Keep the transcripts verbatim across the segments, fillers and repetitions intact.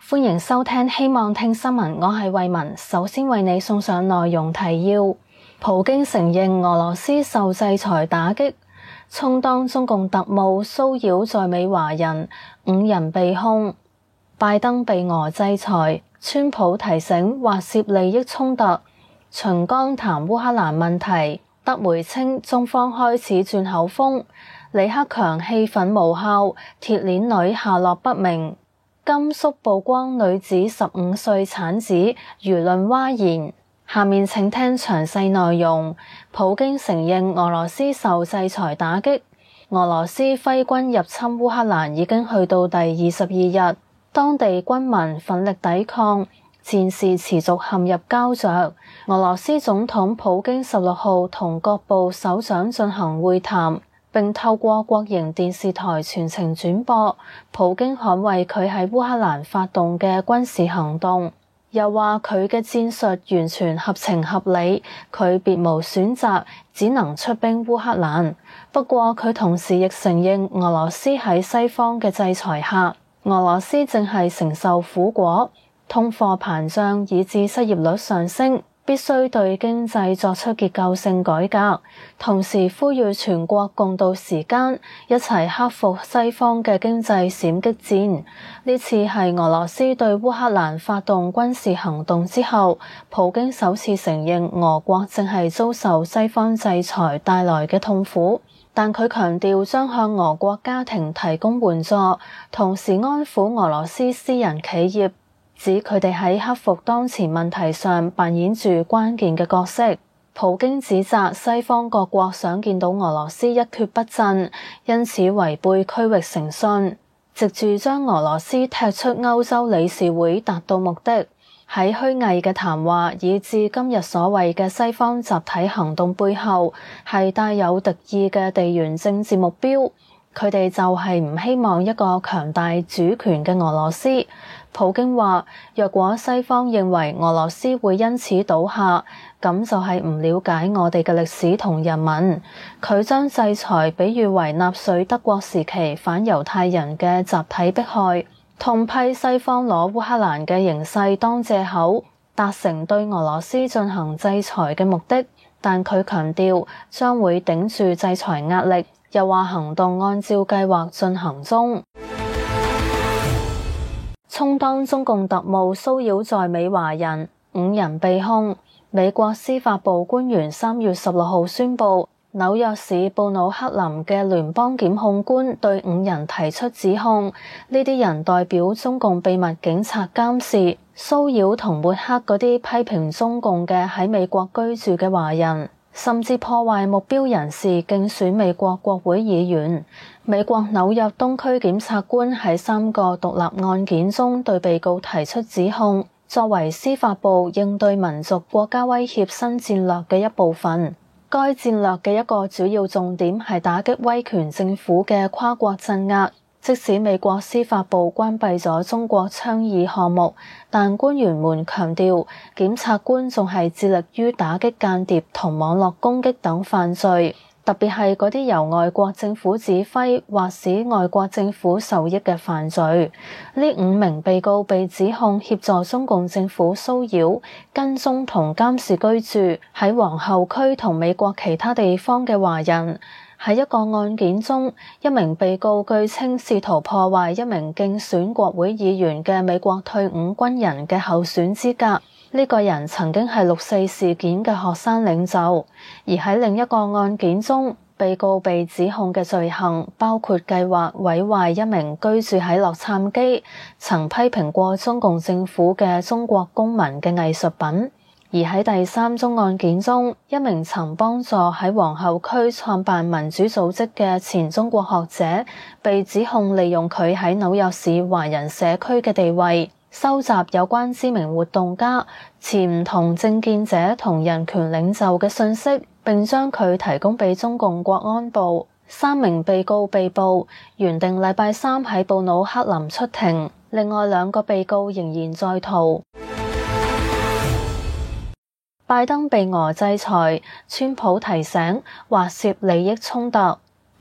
歡迎收聽希望聽新聞，我係慧雯。首先為你送上內容提要：普京承認俄羅斯受制裁打擊，充當中共特務騷擾在美華人，五人被控；拜登被俄制裁，川普提醒或涉利益衝突；秦剛談烏克蘭問題，德媒稱中方開始轉口風；李克強氣憤無效，鐵鏈女下落不明；甘肅曝光女子十五歲產子，輿論譁然。下面請聽詳細內容。普京承認俄羅斯受制裁打擊，俄羅斯揮軍入侵烏克蘭已經去到第二十二日，當地軍民奮力抵抗，戰事持續陷入膠着。俄羅斯總統普京十六號同各部首長進行會談，並透過國營電視台全程轉播。普京捍衛佢喺烏克蘭發動嘅軍事行動，又話佢嘅戰術完全合情合理，佢別無選擇，只能出兵烏克蘭。不過佢同時亦承認俄羅斯喺西方嘅制裁下，俄羅斯正係承受苦果，通貨膨脹以致失業率上升，必須對經濟作出結構性改革，同時呼籲全國共度時艱，一齊克服西方嘅經濟閃擊戰。呢次係俄羅斯對烏克蘭發動軍事行動之後，普京首次承認俄國正係遭受西方制裁帶來嘅痛苦，但佢強調將向俄國家庭提供援助，同時安撫俄羅斯私人企業，指佢哋喺克服當前問題上扮演住關鍵嘅角色。普京指責西方各國想見到俄羅斯一蹶不振，因此違背區域誠信，藉住將俄羅斯踢出歐洲理事會達到目的。喺虛偽嘅談話以至今日所謂嘅西方集體行動背後，係帶有敵意嘅地緣政治目標。佢哋就係唔希望一個強大主權嘅俄羅斯。普京話，若果西方認為俄羅斯會因此倒下，咁就係唔了解我哋嘅歷史同人民。佢將制裁比喻為納粹德國時期反猶太人嘅集體迫害，痛批西方攞烏克蘭嘅形勢當藉口，達成對俄羅斯進行制裁嘅目的。但佢強調將會頂住制裁壓力，又話行動按照計劃進行中。充當中共特務騷擾在美華人，五人被控。美國司法部官員三月十六號宣布，紐約市布魯克林嘅聯邦檢控官對五人提出指控，呢啲人代表中共秘密警察監視、騷擾同抹黑嗰啲批評中共嘅喺美國居住嘅華人，甚至破壞目標人士競選美國國會議員。美國紐約東區檢察官喺三個獨立案件中對被告提出指控，作為司法部應對民族國家威脅新戰略嘅一部分。該戰略嘅一個主要重點係打擊威權政府嘅跨國鎮壓。即使美國司法部關閉咗中國倡議項目，但官員們強調，檢察官仲係致力於打擊間諜同網絡攻擊等犯罪，特別係嗰啲由外國政府指揮或使外國政府受益嘅犯罪。呢五名被告被指控協助中共政府騷擾、跟蹤同監視居住喺皇后區同美國其他地方嘅華人。喺一個案件中，一名被告據稱試圖破壞一名競選國會議員嘅美國退伍軍人嘅候選資格。呢個人曾經係六四事件嘅學生領袖。而喺另一個案件中，被告被指控嘅罪行包括計劃毀壞一名居住喺洛杉磯、曾批評過中共政府嘅中國公民嘅藝術品。而喺第三宗案件中，一名曾幫助喺皇后區創辦民主組織嘅前中國學者，被指控利用佢喺紐約市華人社區嘅地位，收集有關知名活動家、持唔同政見者同人權領袖嘅信息，並將佢提供俾中共國安部。三名被告被捕，原定禮拜三喺布魯克林出庭，另外兩個被告仍然在逃。拜登被俄制裁，川普提醒或涉利益衝突。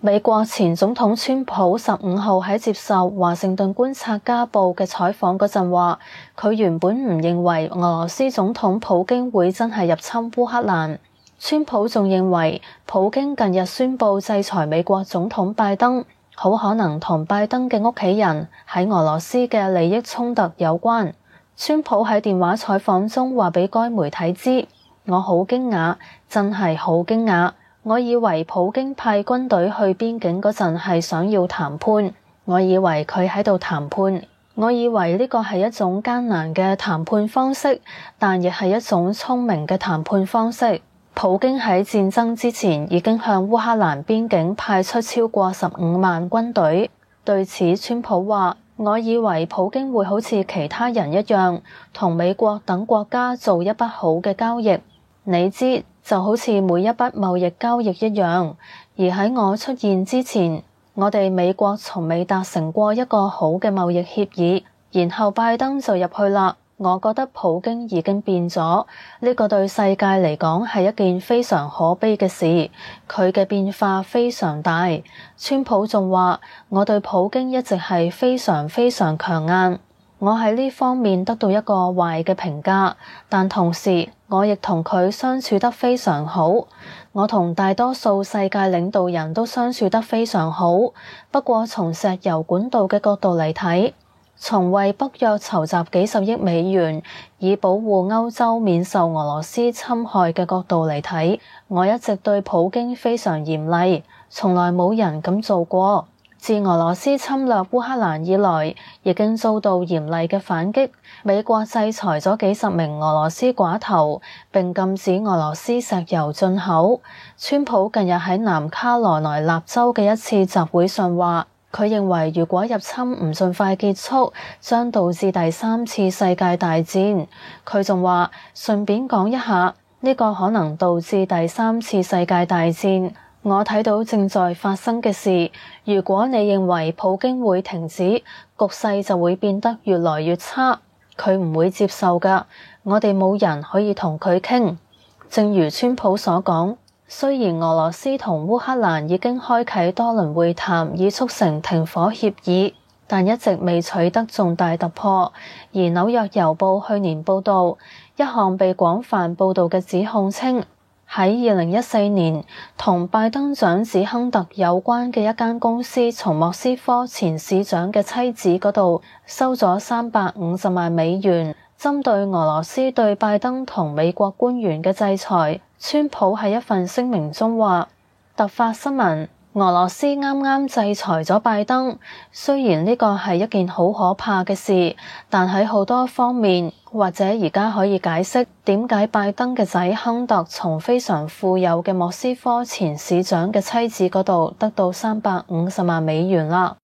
美國前總統川普十五號喺接受華盛頓觀察家報嘅採訪嗰陣話，佢原本唔認為俄羅斯總統普京會真係入侵烏克蘭。川普仲認為普京近日宣布制裁美國總統拜登，好可能同拜登嘅屋企人喺俄羅斯嘅利益衝突有關。川普喺電話採訪中話俾該媒體知，我好驚訝，真係好驚訝。我以為普京派軍隊去邊境嗰陣係想要談判，我以為佢喺度談判，我以為呢個係一種艱難嘅談判方式，但亦係一種聰明嘅談判方式。普京喺戰爭之前已經向烏克蘭邊境派出超過十五萬軍隊。對此，川普話：我以為普京會好似其他人一樣，同美國等國家做一筆好嘅交易。你知，就好似每一筆貿易交易一樣，而喺我出現之前，我哋美國從未達成過一個好嘅貿易協議，然後拜登就入去啦。我覺得普京已經變咗，呢個對世界嚟講係一件非常可悲嘅事，佢嘅變化非常大。川普仲話：我對普京一直係非常非常強硬，我喺呢方面得到一個壞嘅評價，但同時我亦同佢相處得非常好。我同大多數世界領導人都相處得非常好，不過從石油管道嘅角度嚟睇，從為北約籌集幾十億美元以保護歐洲免受俄羅斯侵害嘅角度嚟睇，我一直對普京非常嚴厲，從來冇人咁做過。自俄羅斯侵略烏克蘭以來，已經遭到嚴厲嘅反擊。美國制裁咗幾十名俄羅斯寡頭，並禁止俄羅斯石油進口。川普近日喺南卡羅來納州嘅一次集會上話，佢認為如果入侵唔盡快結束，將導致第三次世界大戰。佢仲話，順便講一下，呢個可能導致第三次世界大戰。我睇到正在發生嘅事，如果你認為普京會停止，局勢就會變得越來越差。佢唔會接受㗎，我哋冇人可以同佢傾。正如川普所講，雖然俄羅斯同烏克蘭已經開啟多輪會談以促成停火協議，但一直未取得重大突破。而紐約郵報去年報導，一項被廣泛報導嘅指控稱，喺二零一四年，同拜登長子亨特有關嘅一間公司從莫斯科前市長嘅妻子嗰度收咗三百五十萬美元，針對俄羅斯對拜登同美國官員嘅制裁。川普喺一份聲明中話：突發新聞，俄羅斯啱啱制裁咗拜登，雖然呢個係一件好可怕嘅事，但喺好多方面，或者而家可以解釋點解拜登嘅仔亨特從非常富有嘅莫斯科前市長嘅妻子嗰度得到三百五十萬美元啦。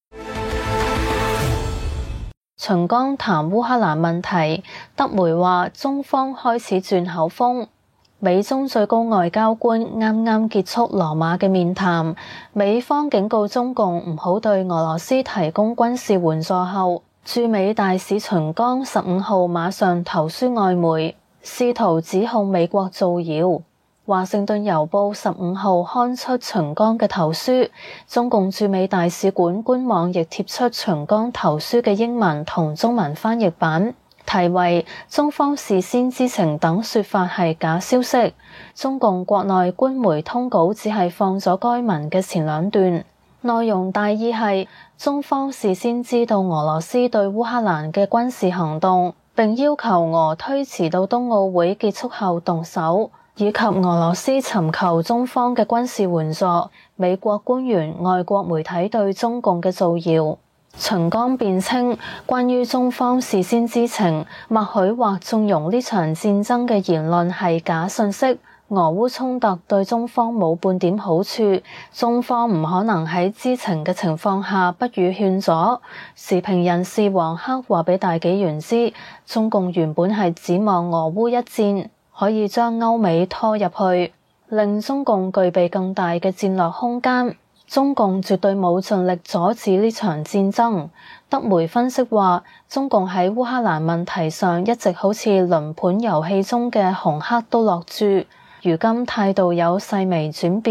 秦剛談烏克蘭問題，德媒話中方開始轉口風。美中最高外交官啱啱結束羅馬嘅面談，美方警告中共唔好對俄羅斯提供軍事援助後，駐美大使秦剛十五號馬上投書外媒，試圖指控美國造謠。華盛頓郵報十五號刊出秦剛嘅投書，中共駐美大使館官網亦貼出秦剛投書嘅英文同中文翻譯版。題為中方事先知情等說法係假消息，中共國內官媒通稿只係放咗該文嘅前兩段，內容大意係中方事先知道俄羅斯對烏克蘭嘅軍事行動，並要求俄推遲到冬奧會結束後動手，以及俄羅斯尋求中方嘅軍事援助。美國官員、外國媒體對中共嘅造謠。秦剛辯稱，關於中方事先知情、默許或縱容呢場戰爭嘅言論係假信息，俄烏衝突對中方冇半點好處，中方唔可能喺知情嘅情況下不予勸阻。時評人士黃克話俾大紀元知，中共原本係指望俄烏一戰可以將歐美拖入去，令中共具備更大嘅戰略空間。中共絕對冇盡力阻止呢場戰爭。德媒分析話，中共喺烏克蘭問題上一直好似輪盤遊戲中嘅紅黑都落注，如今態度有細微轉變，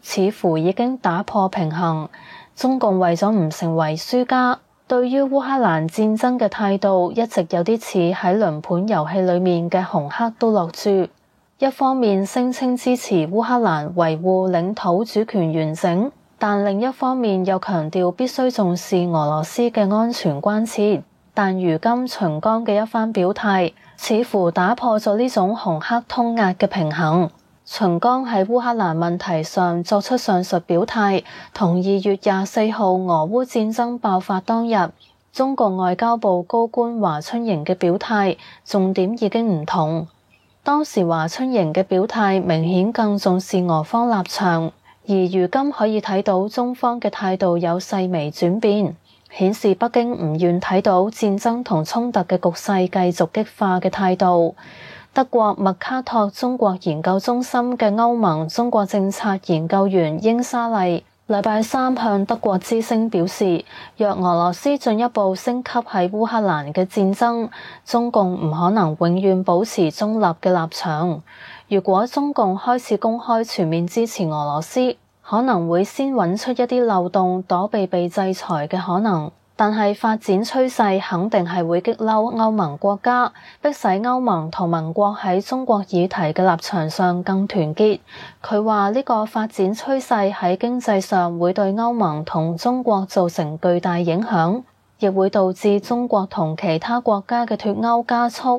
似乎已經打破平衡。中共為咗唔成為輸家，對於烏克蘭戰爭嘅態度一直有啲似喺輪盤遊戲裏面嘅紅黑都落注。一方面聲稱支持烏克蘭維護領土主權完整，但另一方面又強調必須重視俄羅斯嘅安全關切。但如今秦剛嘅一番表態，似乎打破咗呢種紅黑通壓嘅平衡。秦剛喺烏克蘭問題上作出上述表態，同二月廿四號俄烏戰爭爆發當日，中國外交部高官華春瑩嘅表態重點已經唔同。當時華春瑩嘅表態明顯更重視俄方立場，而如今可以睇到中方嘅態度有細微轉變，顯示北京唔願睇到戰爭同衝突嘅局勢繼續激化嘅態度。德國麥卡托中國研究中心嘅歐盟中國政策研究員英沙麗禮拜三向德國之聲表示，若俄羅斯進一步升級喺烏克蘭嘅戰爭，中共唔可能永遠保持中立嘅立場。如果中共開始公開全面支持俄羅斯，可能會先揾出一啲漏洞躲避被制裁嘅可能。但係發展趨勢肯定係會激嬲歐盟國家，迫使歐盟同盟國喺中國議題嘅立場上更團結。佢話呢個發展趨勢喺經濟上會對歐盟同中國造成巨大影響，亦會導致中國同其他國家嘅脫鈎加速。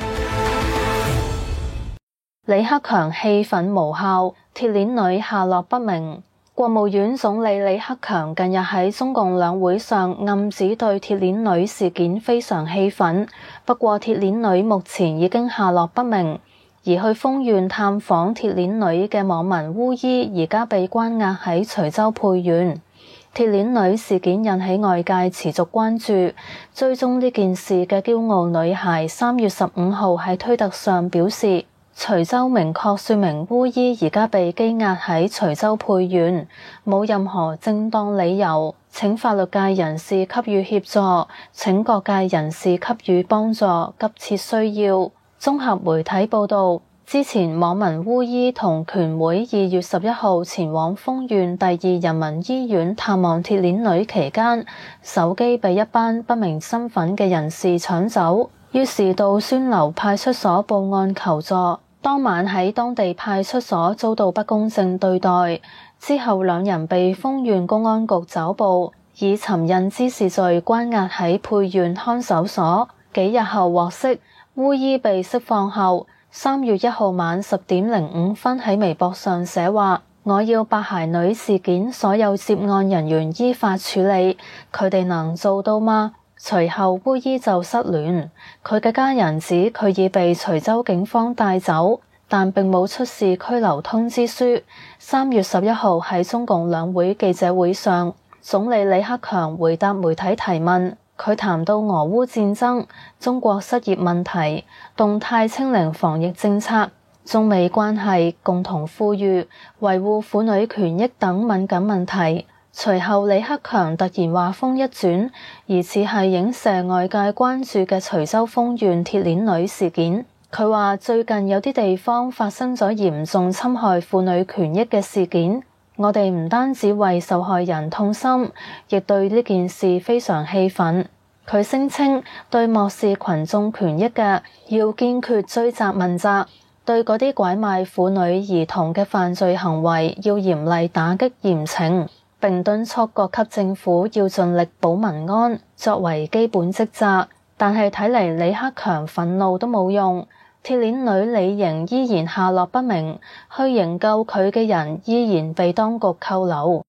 李克強氣憤無效，鐵鏈女下落不明。國務院總理李克強近日喺中共兩會上暗指對鐵鏈女事件非常氣憤，不過鐵鏈女目前已經下落不明，而去豐縣探訪鐵鏈女嘅網民烏衣而家被關押喺徐州沛縣。鐵鏈女事件引起外界持續關注，追蹤呢件事嘅驕傲女孩三月十五號喺推特上表示，徐州明確說明烏衣而家被羈押喺徐州沛縣，冇任何正當理由，請法律界人士給予協助，請各界人士給予幫助，急切需要。綜合媒體報道，之前網民烏衣同權會二月十一號前往豐縣第二人民醫院探望鐵鏈女期間，手機被一班不明身份嘅人士搶走，於是到宣流派出所報案求助。當晚喺當地派出所遭到不公正對待，之後兩人被豐縣公安局抓捕，以尋釁滋事罪關押喺沛縣看守所。幾日後獲釋，烏衣被釋放後，三月一號晚十點零五分喺微博上寫話：我要白鞋女事件所有涉案人員依法處理，佢哋能做到嗎？隨後烏衣就失聯，佢嘅家人指佢已被徐州警方帶走，但並冇出示拘留通知書。三月十一號喺中共兩會記者會上，總理李克強回答媒體提問，佢談到俄烏戰爭、中國失業問題、動態清零防疫政策、中美關係、共同富裕、維護婦女權益等敏感問題。隨後李克強突然話風一轉，疑似係影射外界關注嘅徐州豐縣鐵鏈女事件。佢話最近有啲地方發生咗嚴重侵害婦女權益嘅事件，我哋唔單止為受害人痛心，亦對呢件事非常氣憤。佢聲稱對漠視群眾權益嘅，要堅決追責問責，對嗰啲拐賣婦女兒童嘅犯罪行為要嚴厲打擊嚴懲，並敦促各級政府要盡力保民安作為基本職責。但係睇嚟李克強憤怒都冇用，鐵鏈女李瑩依然下落不明，去營救佢嘅人依然被當局扣留。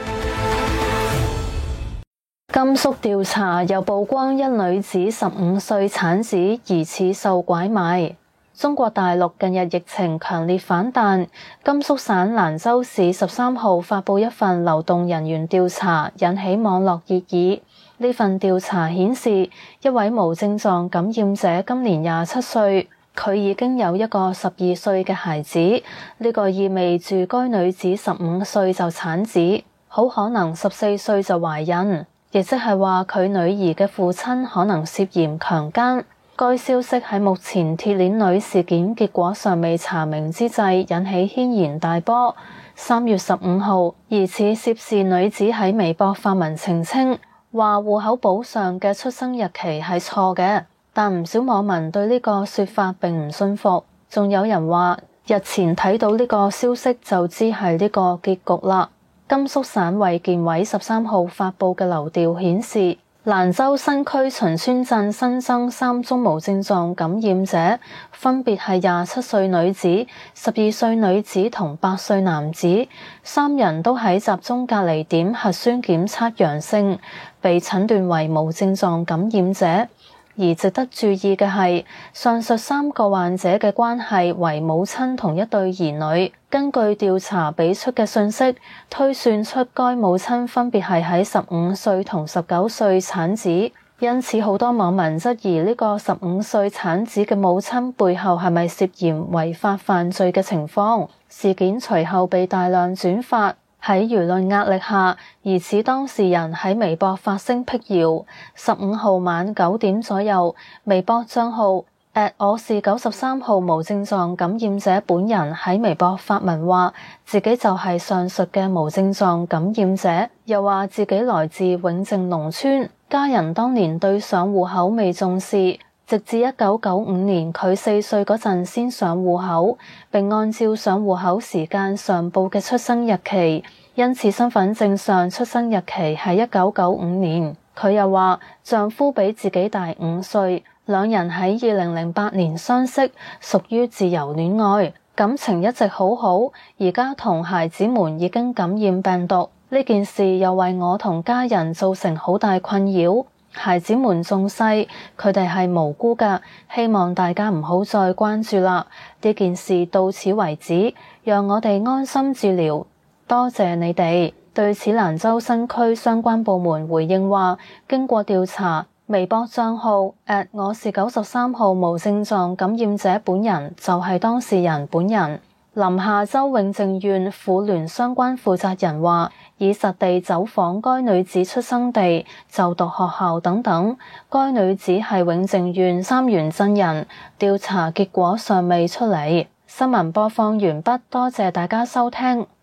甘肅調查又曝光一女子十五歲產子疑似受拐賣。中國大陸近日疫情強烈反彈，甘肅省蘭州市十三號發佈一份流動人員調查，引起網絡熱議。呢份調查顯示，一位無症狀感染者今年廿七歲，佢已經有一個十二歲嘅孩子，呢、這個意味住該女子十五歲就產子，好可能十四歲就懷孕，亦即係話佢女兒嘅父親可能涉嫌強姦。該消息喺目前鐵鏈女事件結果尚未查明之際引起軒然大波， 三月十五號，疑似涉事女子喺微博發文澄清，話戶口簿上嘅出生日期係錯嘅，但唔少網民對呢個說法並唔信服，仲有人話日前睇到呢個消息就知係呢個結局啦。甘肅省衛健委十三號發布嘅流調顯示，蘭州新區秦川鎮新增三宗無症狀感染者，分別係廿七歲女子、十二歲女子同八歲男子，三人都喺集中隔離點核酸檢測陽性，被診斷為無症狀感染者。而值得注意嘅係，上述三個患者嘅關係為母親同一對兒女。根據調查俾出嘅信息，推算出該母親分別係喺十五歲同十九歲產子，因此好多網民質疑呢個十五歲產子嘅母親背後係咪涉嫌違法犯罪嘅情況。事件隨後被大量轉發。喺輿論壓力下，疑似當事人喺微博發聲闢謠。十五號晚九點左右，微博賬號 at 我是九十三號無症狀感染者本人喺微博發文話，自己就係上述嘅無症狀感染者，又話自己來自永靖農村，家人當年對上戶口未重視，直至一九九五年佢四歲嗰陣先上戶口，並按照上戶口時間上報嘅出生日期，因此身份證上出生日期係一九九五年。佢又話丈夫比自己大五歲，兩人喺二零零八年相識，屬於自由戀愛，感情一直好好。而家同孩子們已經感染病毒，呢件事又為我同家人造成好大困擾。孩子們仲細，佢哋係無辜㗎，希望大家唔好再關注啦。呢件事到此為止，讓我哋安心治療。多謝你哋。對此，蘭州新區相關部門回應話，經過調查，微博賬號 at 我是九十三號無症狀感染者本人就係當事人本人。臨夏州永靖縣婦聯相關負責人話，已實地走訪該女子出生地、就讀學校等等。該女子係永靖縣三原鎮人，調查結果尚未出嚟。新聞播放完畢，多謝大家收聽。